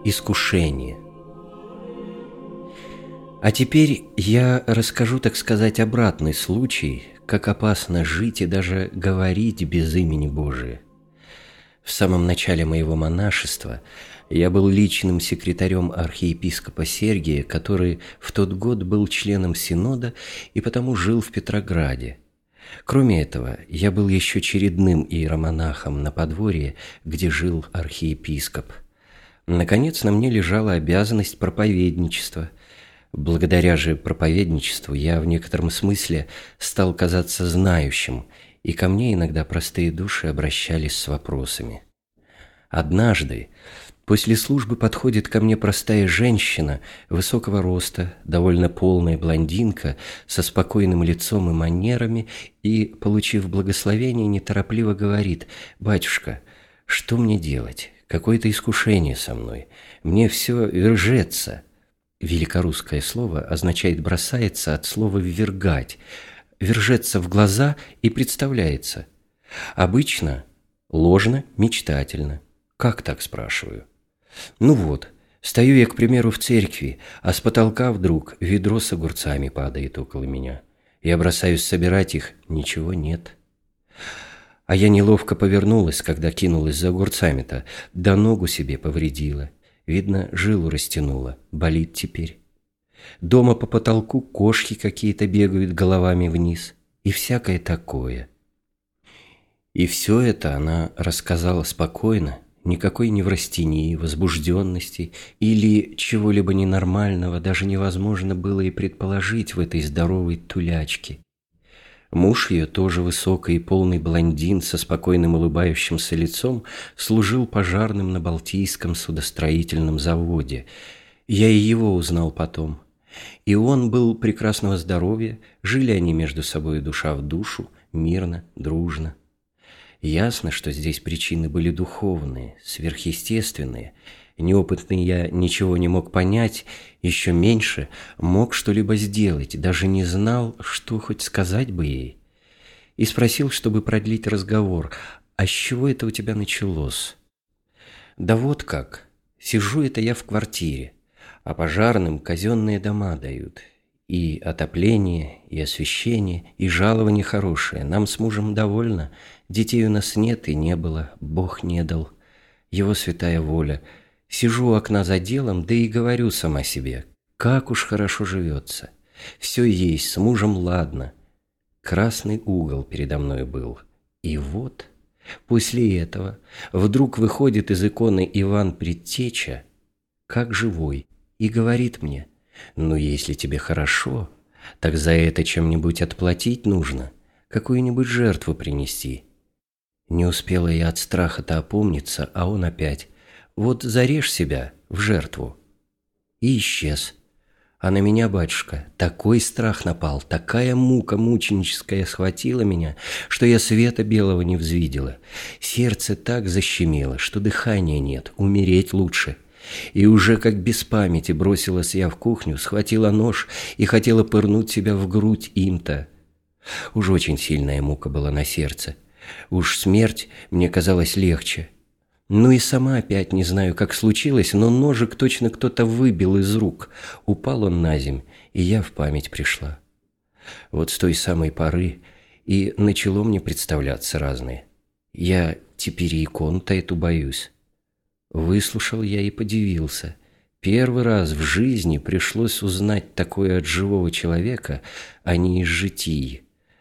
Искушение. А теперь я расскажу, так сказать, обратный случай, как опасно жить и даже говорить без имени Божия. В самом начале моего монашества я был личным секретарем архиепископа Сергия, который в тот год был членом Синода и потому жил в Петрограде. Кроме этого, я был еще чередным иеромонахом на подворье, где жил архиепископ. Наконец, на мне лежала обязанность проповедничества. Благодаря же проповедничеству я в некотором смысле стал казаться знающим, и ко мне иногда простые души обращались с вопросами. Однажды после службы подходит ко мне простая женщина высокого роста, довольно полная блондинка, со спокойным лицом и манерами, и, получив благословение, неторопливо говорит: «Батюшка, что мне делать? Какое-то искушение со мной. Мне все вержется». Великорусское слово означает «бросается» от слова «ввергать», «вержется в глаза» и представляется. Обычно ложно, мечтательно. Как так, спрашиваю? Ну вот, стою я, к примеру, в церкви, а с потолка вдруг ведро с огурцами падает около меня. Я бросаюсь собирать их, ничего нет. А я неловко повернулась, когда кинулась за огурцами-то, да ногу себе повредила. Видно, жилу растянула, болит теперь. Дома по потолку кошки какие-то бегают головами вниз, и всякое такое. И все это она рассказала спокойно, никакой неврастении, возбужденности или чего-либо ненормального даже невозможно было и предположить в этой здоровой тулячке. Муж ее, тоже высокий и полный блондин со спокойным улыбающимся лицом, служил пожарным на Балтийском судостроительном заводе. Я и его узнал потом. И он был прекрасного здоровья, жили они между собой душа в душу, мирно, дружно. Ясно, что здесь причины были духовные, сверхъестественные. Неопытный я ничего не мог понять, еще меньше мог что-либо сделать, даже не знал, что хоть сказать бы ей. И спросил, чтобы продлить разговор: «А с чего это у тебя началось?» «Да вот как. Сижу это я в квартире, а пожарным казенные дома дают. И отопление, и освещение, и жалование хорошее. Нам с мужем довольно. Детей у нас нет и не было, Бог не дал. Его святая воля. Сижу у окна за делом, да и говорю сама себе: как уж хорошо живется. Все есть, с мужем ладно». Красный угол передо мной был. И вот, после этого, вдруг выходит из иконы Иван Предтеча, как живой, и говорит мне: «Ну, если тебе хорошо, так за это чем-нибудь отплатить нужно, какую-нибудь жертву принести». Не успела я от страха-то опомниться, а он опять: «Вот зарежь себя в жертву». И исчез. А на меня, батюшка, такой страх напал, такая мука мученическая схватила меня, что я света белого не взвидела. Сердце так защемило, что дыхания нет, умереть лучше. И уже как без памяти бросилась я в кухню, схватила нож и хотела пырнуть себя в грудь им-то. Уж очень сильная мука была на сердце. Уж смерть мне казалась легче. Ну и сама опять не знаю, как случилось, но ножик точно кто-то выбил из рук. Упал он на земь, и я в память пришла. Вот с той самой поры и начало мне представляться разное. Я теперь и икону-то эту боюсь. Выслушал я и подивился. Первый раз в жизни пришлось узнать такое от живого человека, а не из житий.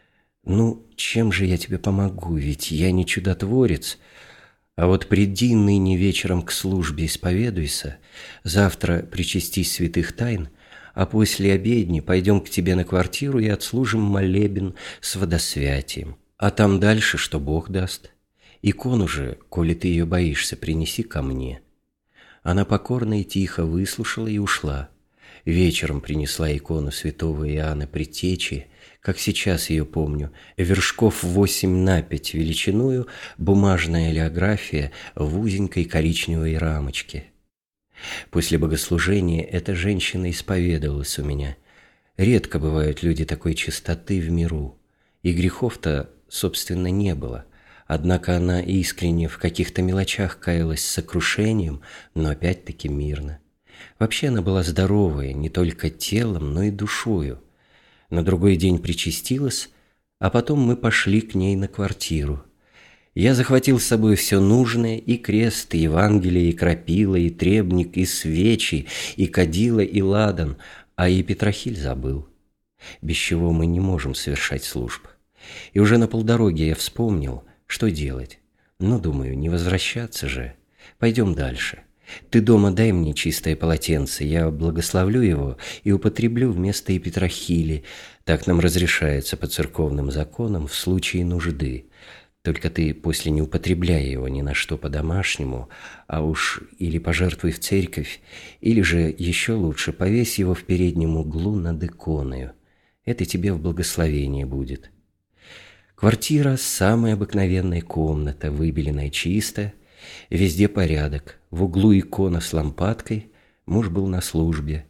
Ну, чем же я тебе помогу, ведь я не чудотворец. А вот приди ныне вечером к службе, исповедуйся, завтра причастись святых тайн, а после обедни пойдем к тебе на квартиру и отслужим молебен с водосвятием. А там дальше, что Бог даст. Икону же, коли ты ее боишься, принеси ко мне». Она покорно и тихо выслушала и ушла. Вечером принесла икону святого Иоанна Предтечи, как сейчас ее помню, вершков 8 на 5 величиною, бумажная олеография в узенькой коричневой рамочке. После богослужения эта женщина исповедовалась у меня. Редко бывают люди такой чистоты в миру, и грехов-то, собственно, не было. Однако она искренне в каких-то мелочах каялась с сокрушением, но опять-таки мирно. Вообще она была здоровая не только телом, но и душою. На другой день причастилась, а потом мы пошли к ней на квартиру. Я захватил с собой все нужное: и крест, и Евангелие, и крапила, и требник, и свечи, и кадила, и ладан, а и Петрохиль забыл, без чего мы не можем совершать служб. И уже на полдороги я вспомнил, что делать. Ну, думаю, не возвращаться же. Пойдем дальше. Ты дома дай мне чистое полотенце, я благословлю его и употреблю вместо Епитрахили. Так нам разрешается по церковным законам в случае нужды. Только ты после не употребляй его ни на что по-домашнему, а уж или пожертвуй в церковь, или же еще лучше повесь его в переднем углу над иконою. Это тебе в благословение будет. Квартира – самая обыкновенная комната, выбеленная чисто, везде порядок, в углу икона с лампадкой, муж был на службе.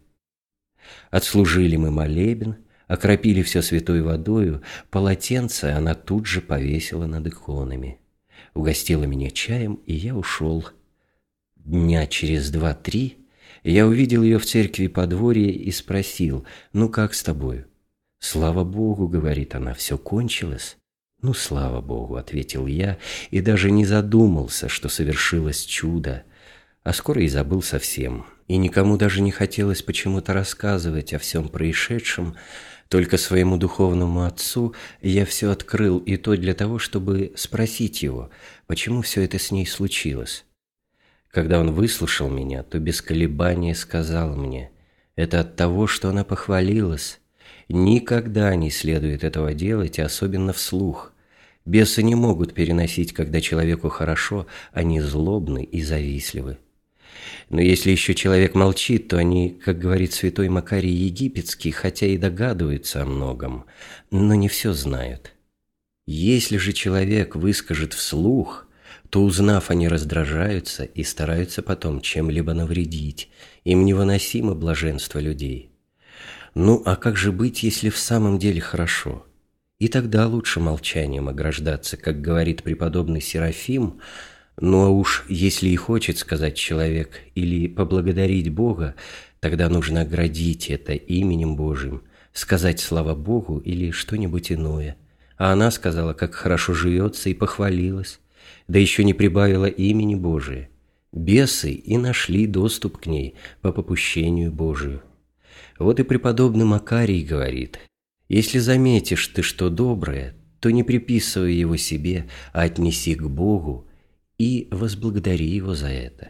Отслужили мы молебен, окропили все святой водою, полотенце она тут же повесила над иконами. Угостила меня чаем, и я ушел. Дня через 2-3 я увидел ее в церкви подворье и спросил: «Ну как с тобою?» «Слава Богу, — говорит она, — все кончилось». «Ну, слава Богу, — ответил я, и даже не задумался, что совершилось чудо, а скоро и забыл совсем, и никому даже не хотелось почему-то рассказывать о всем происшедшем, только своему духовному отцу я все открыл, и то для того, чтобы спросить его, почему все это с ней случилось. Когда он выслушал меня, то без колебания сказал мне: это от того, что она похвалилась. Никогда не следует этого делать, особенно вслух. Бесы не могут переносить, когда человеку хорошо, они злобны и завистливы. Но если еще человек молчит, то они, как говорит святой Макарий Египетский, хотя и догадываются о многом, но не все знают. Если же человек выскажет вслух, то, узнав, они раздражаются и стараются потом чем-либо навредить. Им невыносимо блаженство людей. Ну, а как же быть, если в самом деле хорошо? И тогда лучше молчанием ограждаться, как говорит преподобный Серафим. Ну а уж если и хочет сказать человек или поблагодарить Бога, тогда нужно оградить это именем Божьим, сказать слава Богу или что-нибудь иное. А она сказала, как хорошо живется, и похвалилась, да еще не прибавила имени Божие. Бесы и нашли доступ к ней по попущению Божию. Вот и преподобный Макарий говорит: если заметишь ты что доброе, то не приписывай его себе, а отнеси к Богу и возблагодари его за это.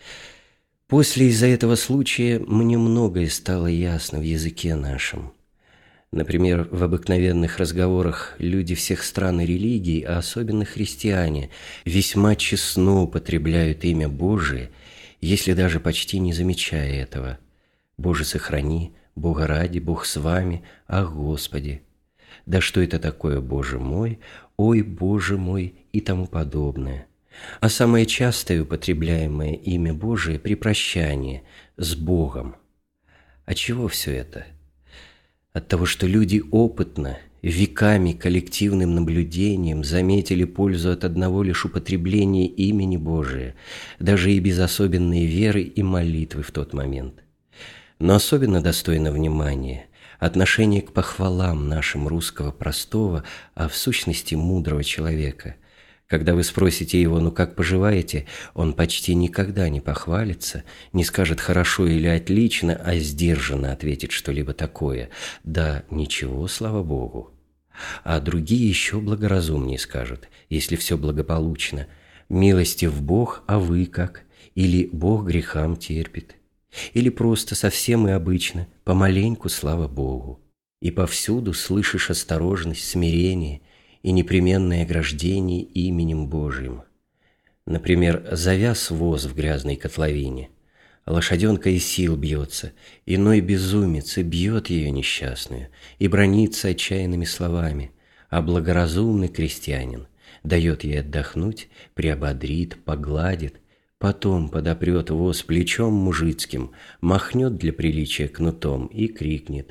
После из-за этого случая мне многое стало ясно в языке нашем. Например, в обыкновенных разговорах люди всех стран и религий, а особенно христиане, весьма честно употребляют имя Божие, если даже почти не замечая этого. «Боже, сохрани», «Бога ради», «Бог с вами», «Ах, Господи», «Да что это такое, Боже мой», «Ой, Боже мой» и тому подобное. А самое частое употребляемое имя Божие при прощании с Богом. От чего все это? От того, что люди опытно, веками коллективным наблюдением заметили пользу от одного лишь употребления имени Божия, даже и без особенной веры и молитвы в тот момент. Но особенно достойно внимания отношение к похвалам нашим русского простого, а в сущности мудрого человека. Когда вы спросите его: «Ну как поживаете?», он почти никогда не похвалится, не скажет «хорошо» или «отлично», а сдержанно ответит что-либо такое: «Да, ничего, слава Богу». А другие еще благоразумнее скажут, если все благополучно: «Милостив Бог, а вы как?» Или «Бог грехам терпит». Или просто совсем и обычно: «Помаленьку, слава Богу». И повсюду слышишь осторожность, смирение и непременное ограждение именем Божьим. Например, завяз воз в грязной котловине, лошаденка из сил бьется, иной безумец и бьет ее несчастную, и бранится отчаянными словами, а благоразумный крестьянин дает ей отдохнуть, приободрит, погладит, потом подопрет воз плечом мужицким, махнет для приличия кнутом и крикнет: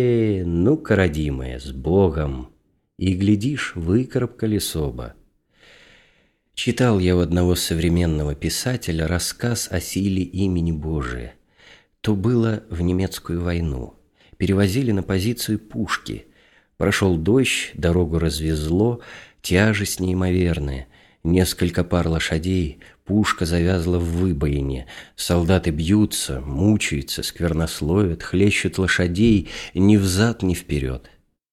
ну-ка, родимая, с Богом!» И, глядишь, выкарабкались оба. Читал я у одного современного писателя рассказ о силе имени Божия. То было в немецкую войну. Перевозили на позицию пушки. Прошел дождь, дорогу развезло, тяжесть неимоверная. Несколько пар лошадей, пушка завязла в выбоине. Солдаты бьются, мучаются, сквернословят, хлещут лошадей ни взад, ни вперед.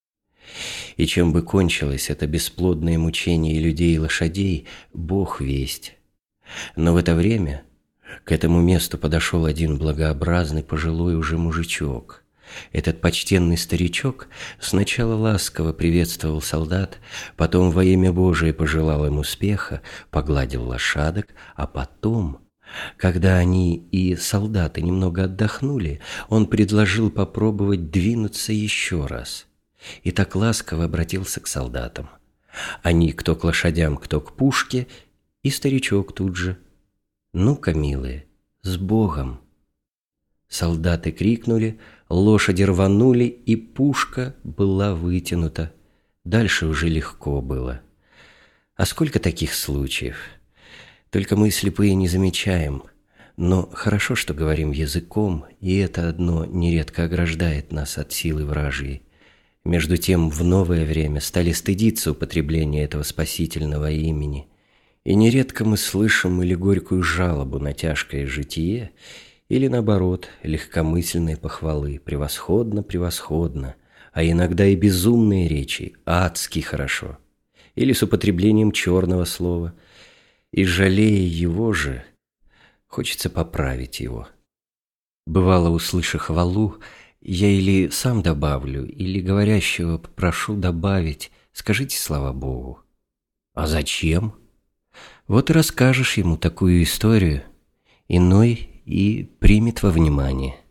И чем бы кончилось это бесплодное мучение людей и лошадей, Бог весть. Но в это время к этому месту подошел один благообразный пожилой уже мужичок. Этот почтенный старичок сначала ласково приветствовал солдат, потом во имя Божие пожелал им успеха, погладил лошадок, а потом, когда они и солдаты немного отдохнули, он предложил попробовать двинуться еще раз. И так ласково обратился к солдатам. Они кто к лошадям, кто к пушке, и старичок тут же: «Ну-ка, милые, с Богом!» Солдаты крикнули, лошади рванули, и пушка была вытянута. Дальше уже легко было. А сколько таких случаев? Только мы, слепые, не замечаем. Но хорошо, что говорим языком, и это одно нередко ограждает нас от силы вражьей. Между тем, в новое время стали стыдиться употребления этого спасительного имени, и нередко мы слышим или горькую жалобу на тяжкое житие, или, наоборот, легкомысленные похвалы: «Превосходно, превосходно», а иногда и безумные речи: «Адски хорошо», или с употреблением черного слова, и, жалея его же, хочется поправить его. Бывало, услыша хвалу, я или сам добавлю, или говорящего попрошу добавить: «Скажите слава Богу». А зачем? Вот и расскажешь ему такую историю, иной и примет во внимание.